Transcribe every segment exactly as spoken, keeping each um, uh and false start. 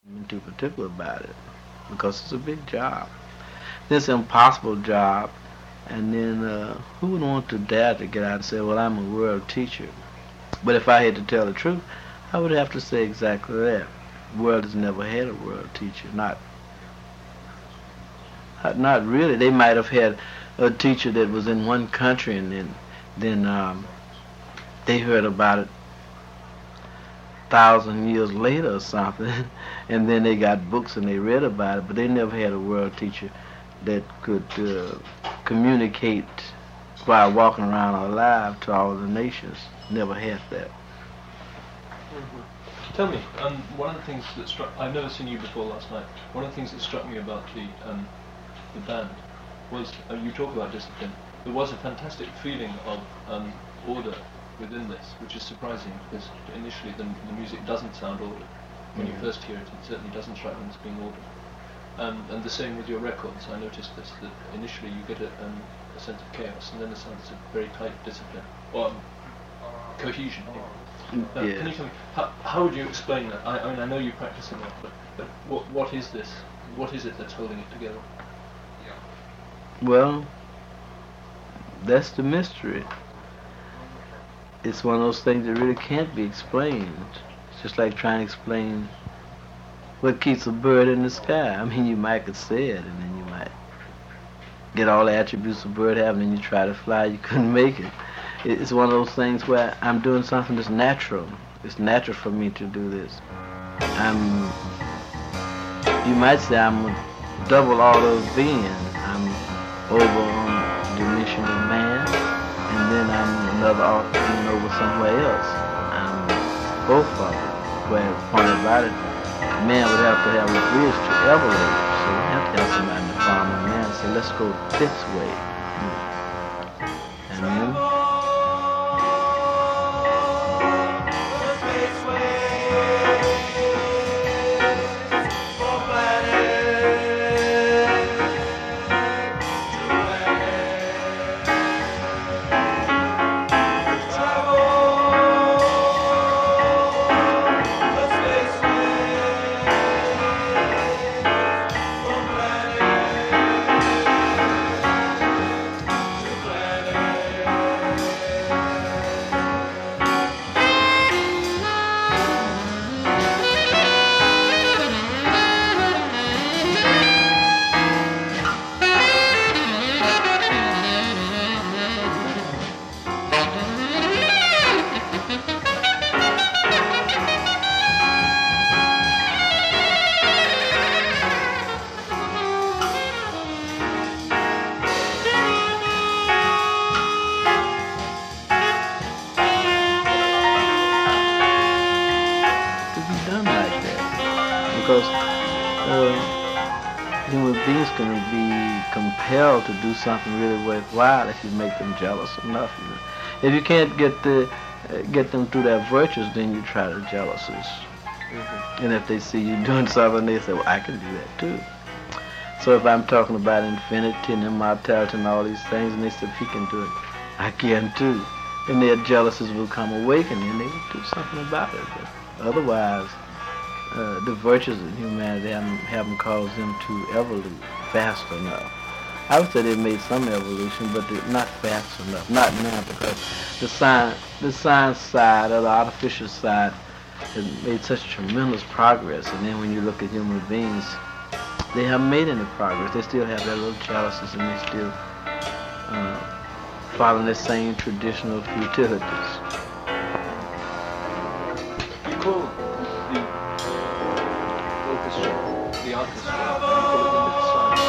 I'm too particular about it because it's a big job. It's an impossible job, and then uh, who would want to dare to get out and say, well, I'm a world teacher? But if I had to tell the truth, I would have to say exactly that. The world has never had a world teacher. Not, not, not really. They might have had a teacher that was in one country, and then, then um, they heard about it thousand years later or something, and then they got books and they read about it, but they never had a world teacher that could uh, communicate while walking around alive to all the nations. Never had that. Mm-hmm. Tell me, um, one of the things that struck, I've never seen you before last night, one of the things that struck me about the, um, the band was, uh, you talk about discipline, there was a fantastic feeling of um, order within this, which is surprising because initially the, the music doesn't sound ordered. When mm-hmm. you first hear it, it certainly doesn't strike me as being ordered. Um, and the same with your records. I noticed this, that initially you get a, um, a sense of chaos and then a sense of very tight discipline, or um, cohesion. Yeah. Uh, yes. Can you tell me, how, how would you explain that? I, I mean, I know you practice it, but, but what, what is this? What is it that's holding it together? Well, that's the mystery. It's one of those things that really can't be explained. It's just like trying to explain what keeps a bird in the sky. I mean, you might could say it, and then you might get all the attributes a bird have, and then you try to fly, you couldn't make it. It's one of those things where I'm doing something that's natural. It's natural for me to do this. I'm, you might say I'm a double order being. I'm over on the dimension of man, and then I'm another order being over somewhere else. I'm both of them. Where the point about it, man would have to have a bridge to evolve. So we have to have somebody in the form of man. So let's go this way. And then compelled to do something really worthwhile if you make them jealous enough. You know. If you can't get the uh, get them through their virtues, then you try the jealousies. Mm-hmm. And if they see you doing something, they say, well, I can do that too. So if I'm talking about infinity and immortality and all these things, and they say, if he can do it, I can too. And their jealousies will come awakening, and they will do something about it. But otherwise, uh, the virtues of humanity haven't, haven't caused them to evolve fast enough. I would say they've made some evolution, but they're not fast enough. Not now, because the science, the science side or the artificial side has made such tremendous progress. And then when you look at human beings, they haven't made any progress. They still have their little chalices, and they still uh, following the same traditional futilities. You call the orchestra, the orchestra, you call it the myth science.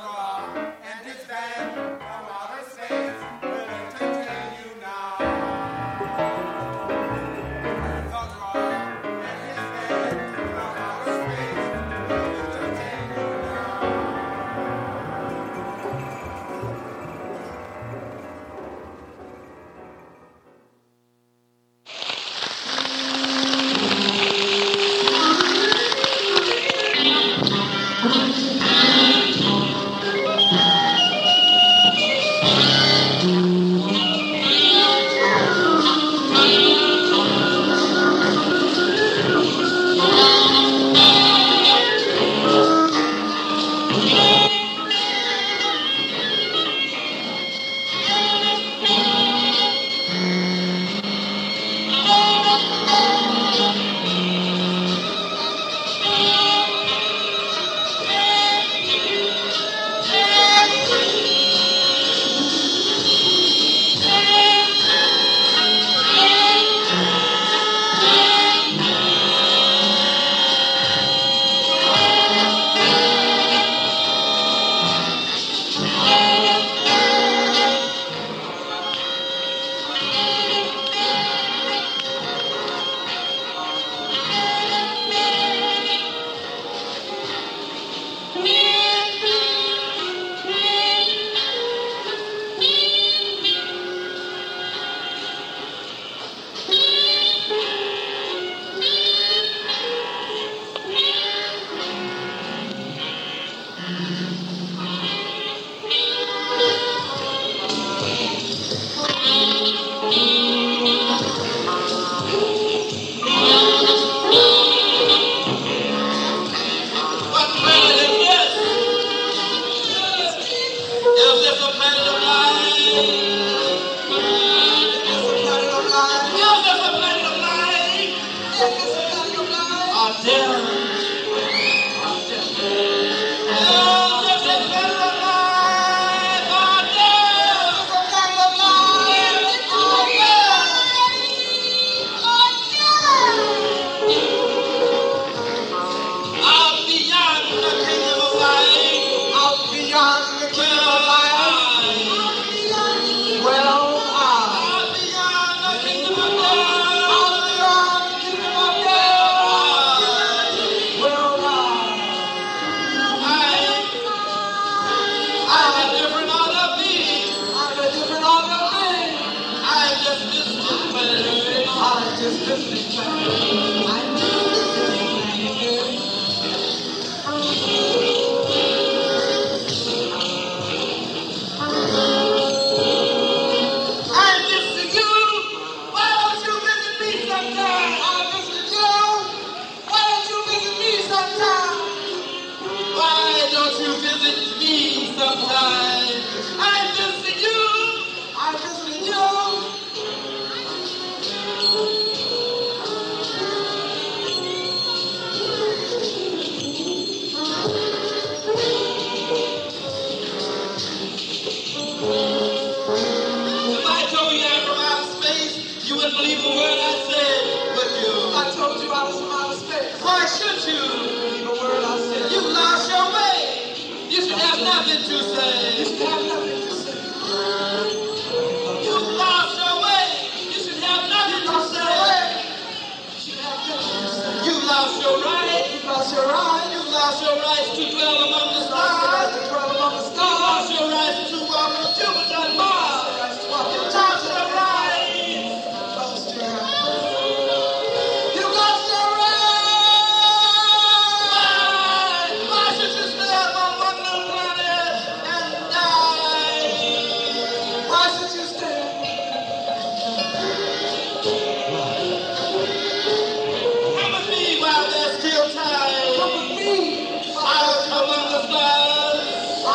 Come with me while there's still time. I'll come on the stars.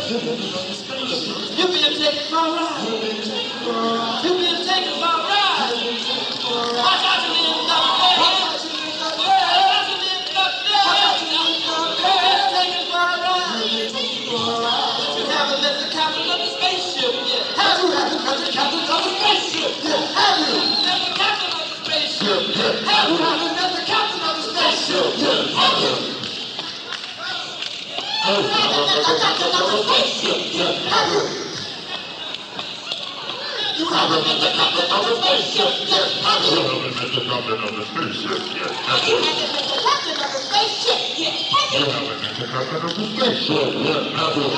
You're being taken for a ride. You're being taken for a ride. Watch out, you little duck. Watch out, you little duck. Watch out, you little duck. Watch out, you little duck. You're being taken for a ride. You haven't met the captain of the spaceship yet. Have you? Have you met the captain of the spaceship yet? Have you? Met the captain of the spaceship yet? Have you? Have you met the captain of the spaceship yet? Have you? Have you met the captain of the spaceship yet? Have you? You haven't met the captain of the spaceship yet? Have you? You haven't met the captain of the spaceship yet? Have you? You haven't met the captain of the spaceship yet? Have you? You haven't met the captain of the spaceship yet? Have you?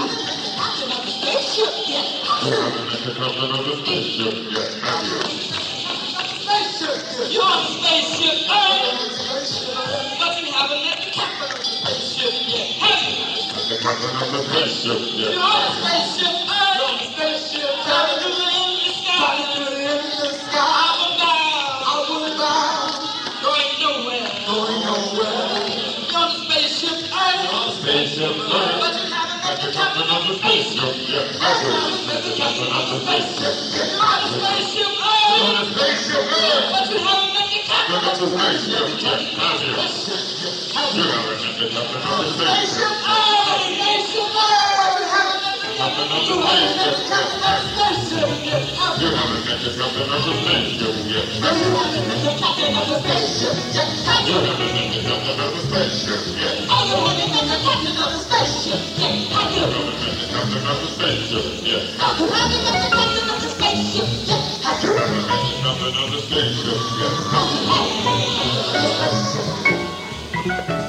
You haven't met the captain of the spaceship yet? Have you? You're on the spaceship Earth, but you haven't met the captain of the spaceship yet. Have you? The captain of the spaceship yet? You're on the spaceship Earth, on the spaceship Earth, in the sky, in the sky, outward bound, outward bound, going nowhere, going nowhere. You're on the spaceship Earth, you're on the spaceship Earth, but you haven't met the captain of the spaceship yet. Have you? Met the captain of the spaceship yet? You're on the spaceship Earth, you're on the spaceship Earth, but you haven't met the captain of the spaceship yet. Have you? You haven't met the captain of the spaceship yet. Spaceship Earth, but you haven't met the captain of the spaceship yet. You haven't met the captain of the spaceship yet. You haven't met the captain of the spaceship yet. You haven't met the captain of the spaceship yet. You haven't met the captain of the spaceship yet. You haven't met the captain of the spaceship yet. You haven't met the captain of the spaceship yet. You haven't met the captain of the spaceship yet.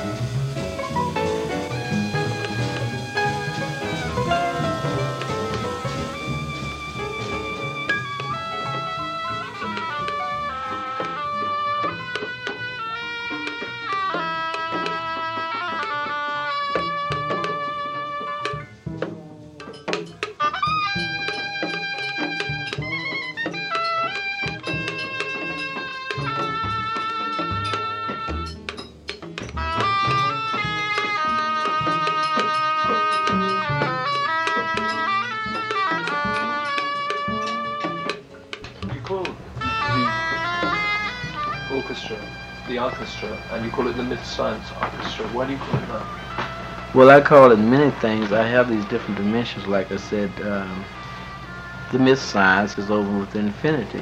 The orchestra, and you call it the Myth Science Orchestra. Why do you call it that? Well, I call it many things. I have these different dimensions. Like I said, um, the myth science is over with infinity,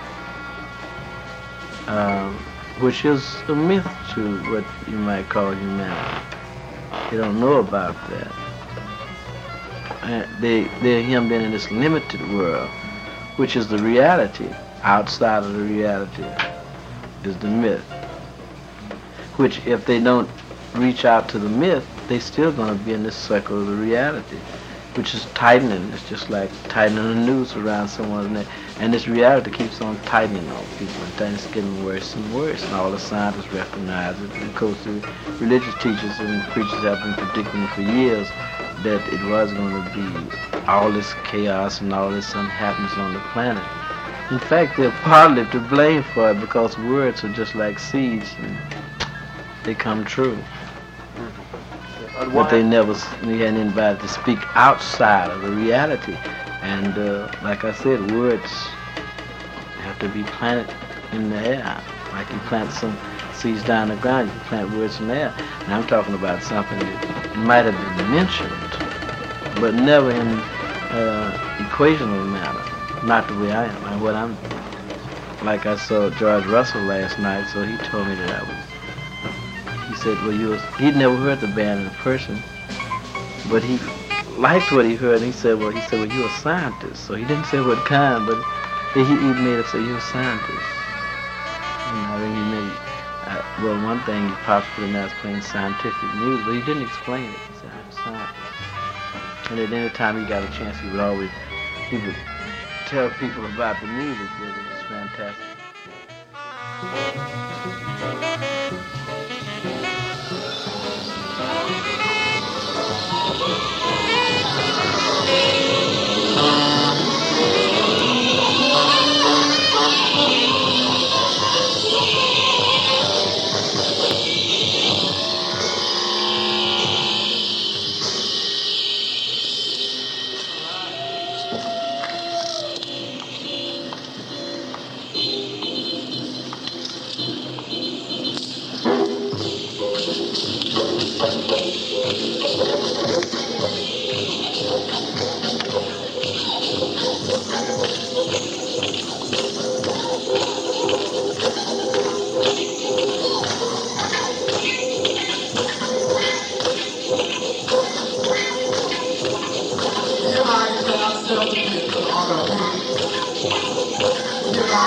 um, which is a myth to what you might call humanity. They don't know about that. Uh, they, they're hemmed in in this limited world, which is the reality. Outside of the reality is the myth, which if they don't reach out to the myth, they're still going to be in this circle of the reality, which is tightening. It's just like tightening a noose around someone's neck. And this reality keeps on tightening on people, and it's getting worse and worse. And all the scientists recognize it. And of course, the religious teachers and preachers have been predicting for years that it was going to be all this chaos and all this unhappiness on the planet. In fact, they're partly to blame for it because words are just like seeds, and they come true. Mm-hmm. But they never, they hadn't invited to speak outside of the reality. And uh, like I said, words have to be planted in the air. Like you plant some seeds down the ground, you plant words in the air. And I'm talking about something that might have been mentioned, but never in uh, equational manner. Not the way I am, and what I'm doing. Like I saw George Russell last night, so he told me that I was, he said, well, you was, he'd never heard the band in person, but he liked what he heard, and he said, well, he said, well, you're a scientist. So he didn't say what kind, but he, he made it say, you're a scientist. And I think he made, uh, well, one thing, he possibly not playing scientific music, but he didn't explain it. He said, I'm a scientist. And at any time he got a chance, he would always, he would tell people about the music. It was fantastic.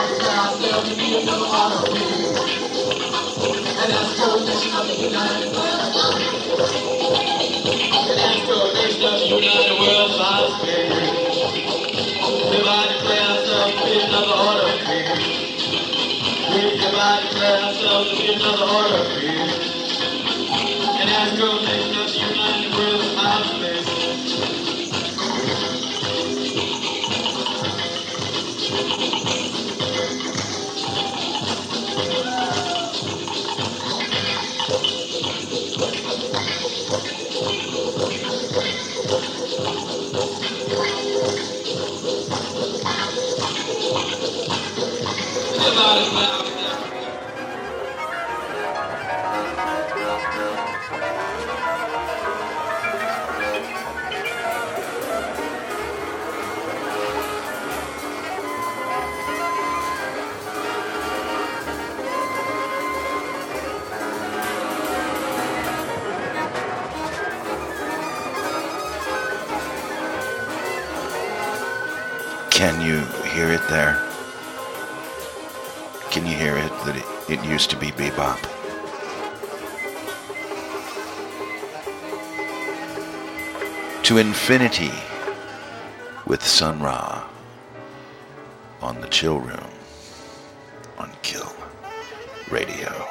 Can you hear it there? Can you hear it that it, it used to be bebop? To infinity with Sun Ra on the Chill Room on Kill Radio.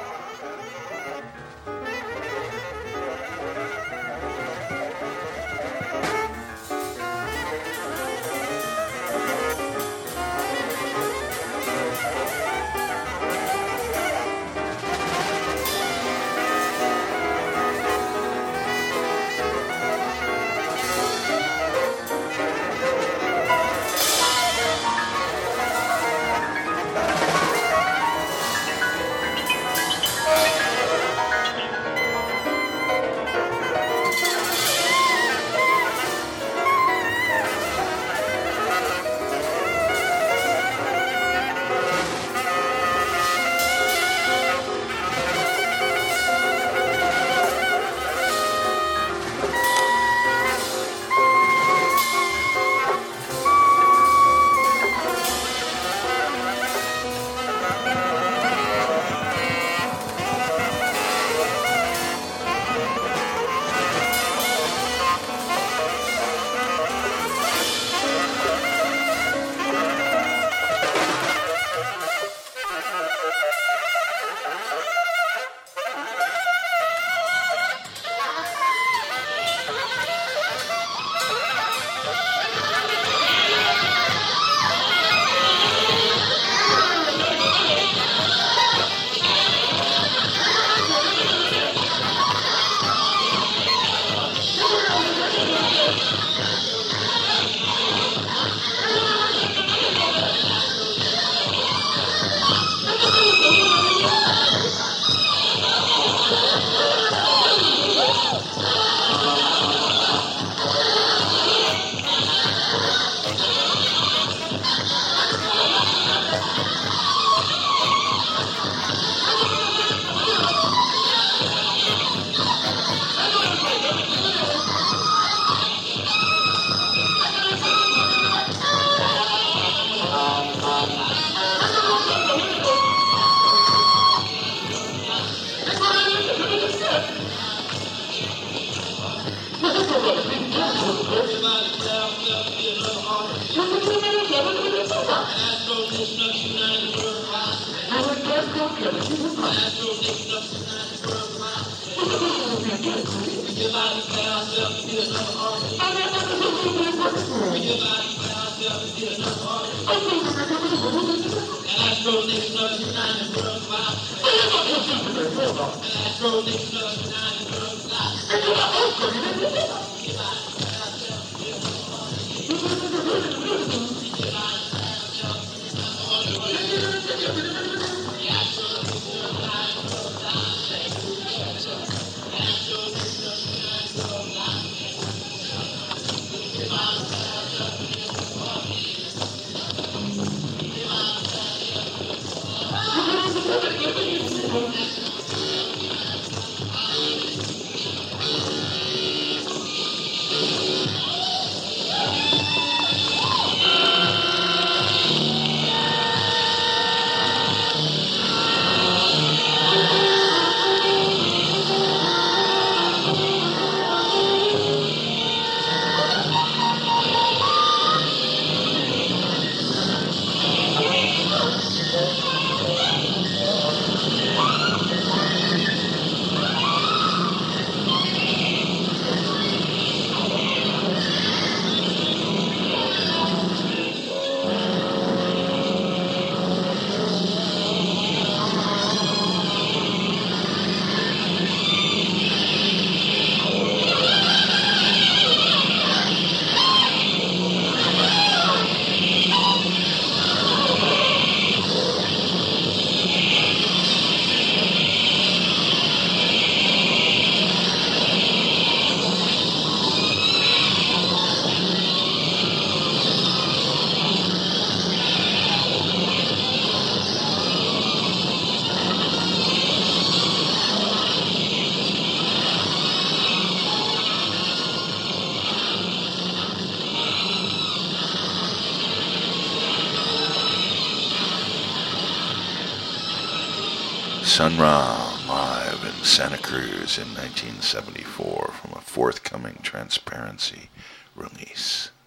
Sun Ra live in Santa Cruz in nineteen seventy-four from a forthcoming Transparency release.